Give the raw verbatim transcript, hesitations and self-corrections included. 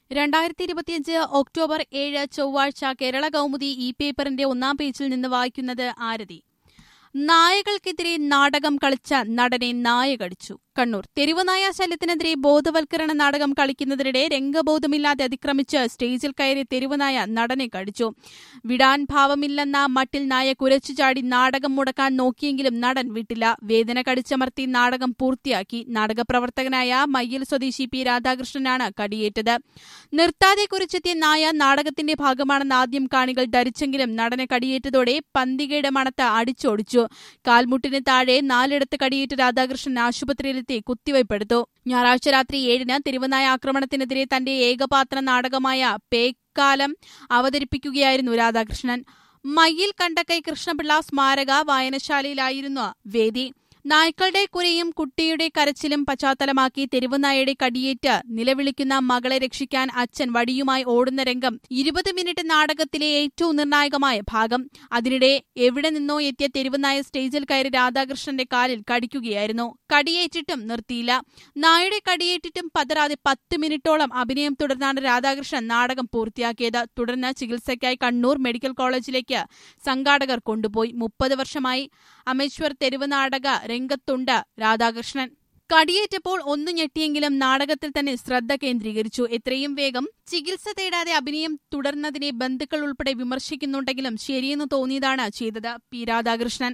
രണ്ടായിരത്തി ഇരുപത്തിയഞ്ച് ഒക്ടോബർ ഏഴ് ചൊവ്വാഴ്ച കേരള കൗമുദി ഈ പേപ്പറിന്റെ ഒന്നാം പേജിൽ നിന്ന് വായിക്കുന്നത് ആരതി. നായകൾക്കെതിരെ നാടകം കളിച്ച നടനെ നായ കടിച്ചു. കണ്ണൂർ. തെരുവുനായ ശല്യത്തിനെതിരെ ബോധവൽക്കരണ നാടകം കളിക്കുന്നതിനിടെ രംഗബോധമില്ലാതെ അതിക്രമിച്ച് സ്റ്റേജിൽ കയറി തെരുവുനായ നടനെ കടിച്ചു. വിടാൻ ഭാവമില്ലെന്ന മട്ടിൽ നായ കുരച്ചു ചാടി നാടകം മുടക്കാൻ നോക്കിയെങ്കിലും നടൻ വിട്ടില്ല. വേദന കടിച്ചമർത്തി നാടകം പൂർത്തിയാക്കി. നാടകപ്രവർത്തകനായ മയ്യിൽ സ്വദേശി പി രാധാകൃഷ്ണനാണ് കടിയേറ്റത്. നിർത്താതെ കുരച്ചെത്തിയ നായ നാടകത്തിന്റെ ഭാഗമാണെന്ന് ആദ്യം കാണികൾ ധരിച്ചെങ്കിലും നടനെ കടിയേറ്റതോടെ പന്തികയുടെ മണത്ത് അടിച്ചോടിച്ചു. കാൽമുട്ടിന് താഴെ നാലിടത്ത് കടിയേറ്റ രാധാകൃഷ്ണൻ ആശുപത്രിയിലെത്തി കുത്തിവയ്പ്പെടുത്തു. ഞായറാഴ്ച രാത്രി ഏഴിന് തെരുവുനായ ആക്രമണത്തിനെതിരെ തന്റെ ഏകപാത്ര നാടകമായ പേക്കാലം അവതരിപ്പിക്കുകയായിരുന്നു രാധാകൃഷ്ണൻ. മയ്യിൽ കണ്ടക്കൈ കൃഷ്ണപിള്ള സ്മാരക വായനശാലയിലായിരുന്നു വേദി. നായ്ക്കളുടെ കുരയും കുട്ടിയുടെ കരച്ചിലും പശ്ചാത്തലമാക്കി തെരുവുനായയുടെ കടിയേറ്റ് നിലവിളിക്കുന്ന മകളെ രക്ഷിക്കാൻ അച്ഛൻ വടിയുമായി ഓടുന്ന രംഗം ഇരുപത് മിനിറ്റ് നാടകത്തിലെ ഏറ്റവും നിർണായകമായ ഭാഗം. അതിനിടെ എവിടെ നിന്നോ എത്തിയ തെരുവുനായ സ്റ്റേജിൽ കയറി രാധാകൃഷ്ണന്റെ കാലിൽ കടിക്കുകയായിരുന്നു. കടിയേറ്റിട്ടും നിർത്തിയില്ല. നായയുടെ കടിയേറ്റിട്ടും പതറാതെ പത്ത് മിനിറ്റോളം അഭിനയം തുടർന്നാണ് രാധാകൃഷ്ണൻ നാടകം പൂർത്തിയാക്കിയത്. തുടർന്ന് ചികിത്സയ്ക്കായി കണ്ണൂർ മെഡിക്കൽ കോളേജിലേക്ക് സംഘാടകർ കൊണ്ടുപോയി. മുപ്പത് വർഷമായി അമേശ്വർ തെരുവ് നാടക രംഗത്തുണ്ട് രാധാകൃഷ്ണൻ. കടിയേറ്റപ്പോൾ ഒന്നു ഞെട്ടിയെങ്കിലും നാടകത്തിൽ തന്നെ ശ്രദ്ധ കേന്ദ്രീകരിച്ചു. എത്രയും വേഗം ചികിത്സ തേടാതെ അഭിനയം തുടർന്നതിനെ ബന്ധുക്കൾ ഉൾപ്പെടെ വിമർശിക്കുന്നുണ്ടെങ്കിലും ശരിയെന്ന് തോന്നിയതാണ് ചെയ്തത്. പി രാധാകൃഷ്ണൻ.